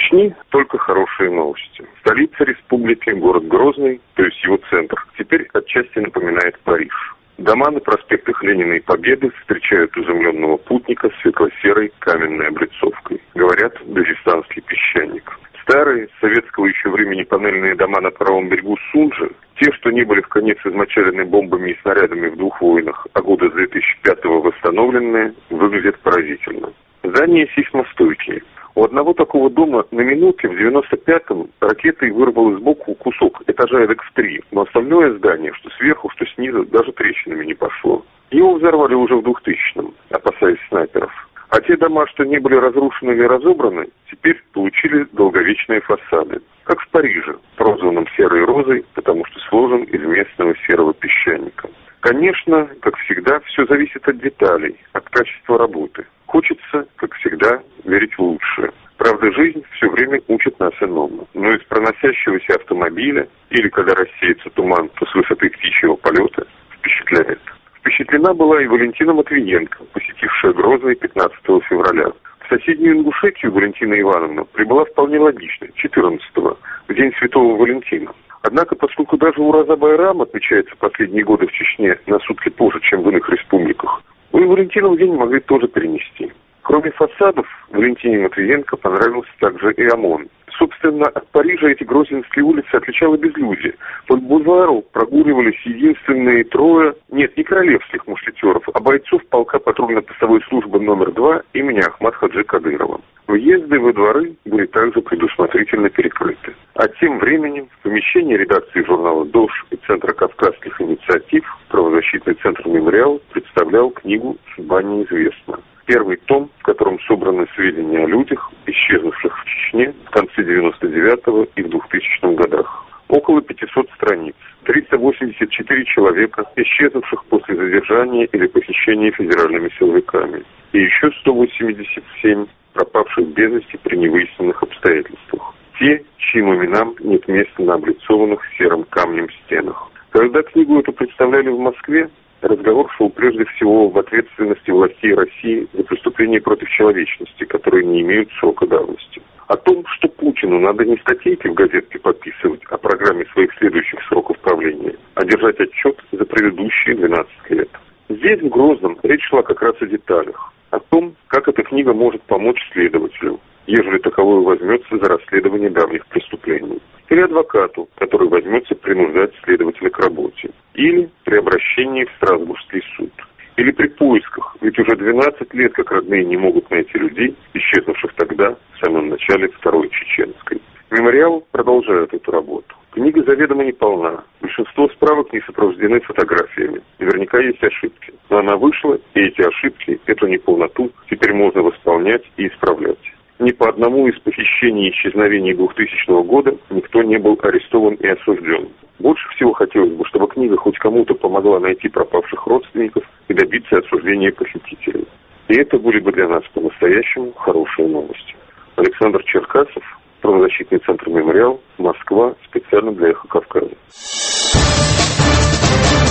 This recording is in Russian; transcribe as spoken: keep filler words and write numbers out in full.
Чечни только хорошие новости. Столица республики, город Грозный, то есть его центр, теперь отчасти напоминает Париж. Дома на проспектах Ленина и Победы встречают изумленного путника светло-серой каменной облицовкой. Говорят, дагестанский песчаник. Старые, с советского еще времени панельные дома на правом берегу Сунжи, те, что не были в конец измочалены бомбами и снарядами в двух войнах, а года с две тысячи пятого восстановленные, выглядят поразительно. Здания сейсмостойкие. У одного такого дома на минутке в девяносто пятом ракетой вырвало сбоку кусок этажа эдак в три, но остальное здание, что сверху, что снизу, даже трещинами не пошло. Его взорвали уже в двухтысячном, опасаясь снайперов. А те дома, что не были разрушены или разобраны, теперь получили долговечные фасады. Как в Париже, прозванном «серой розой», потому что сложен из местного серого песчаника. Конечно, как всегда, все зависит от деталей, от качества работы. Хочется, как всегда, верить в лучшее. Правда, жизнь все время учит нас иному. Но из проносящегося автомобиля, или когда рассеется туман, то с высоты птичьего полета, впечатляет. Впечатлена была и Валентина Матвиенко, посетившая Грозный пятнадцатого февраля. В соседнюю Ингушетию Валентина Ивановна прибыла вполне логично, четырнадцатого, в день Святого Валентина. Однако, поскольку даже Ураза Байрам отмечается последние годы в Чечне на сутки позже, чем в иных республиках, мы Валентинов день могли тоже перенести. Кроме фасадов, Валентине Матвиенко понравился также и ОМОН. Собственно, от Парижа эти грозненские улицы отличало безлюдье. По бульвару прогуливались единственные трое, нет, не королевских мушкетеров, а бойцов полка патрульно-постовой службы номер два имени Ахмад Хаджи Кадырова. Въезды во дворы были также предусмотрительно перекрыты. А тем временем в помещении редакции журнала «Дождь» и Центра кавказских инициатив правозащитный центр «Мемориал» представлял книгу «Судьба неизвестна». Первый том, в котором собраны сведения о людях, исчезнувших в Чечне в конце девяносто девятого и в двухтысячном годах. Около пятисот страниц, триста восемьдесят четыре человека, исчезнувших после задержания или похищения федеральными силовиками, и еще сто восемьдесят семь пропавших без вести при невыясненных обстоятельствах. Те, чьим именам нет места на облицованных серым камнем стенах. Когда книгу эту представляли в Москве, разговор шел прежде всего в ответственности властей России за преступления против человечности, которые не имеют срока давности. О том, что Путину надо не статейки в газетке подписывать о программе своих следующих сроков правления, а держать отчет за предыдущие двенадцать лет. Здесь, в Грозном, речь шла как раз о деталях. О том, как эта книга может помочь следователю, ежели таковой возьмется за расследование давних преступлений. Или адвокату, который возьмется принуждать следователя к работе. Или при обращении в Страсбургский суд. Или при поисках, ведь уже двенадцать лет как родные не могут найти людей, исчезнувших тогда, в самом начале Второй Чеченской. Мемориал продолжает эту работу. Книга заведомо не полна. Большинство справок не сопровождены фотографиями. Наверняка есть ошибки. Но она вышла, и эти ошибки, эту неполноту, теперь можно восполнять и исправлять. Ни по одному из похищений и исчезновений двухтысячного года никто не был арестован и осужден. Больше всего хотелось бы, чтобы книга хоть кому-то помогла найти пропавших родственников и добиться осуждения похитителей. И это были бы для нас по-настоящему хорошие новости. Александр Черкасов, правозащитный центр «Мемориал», Москва, специально для «Эхо Кавказа».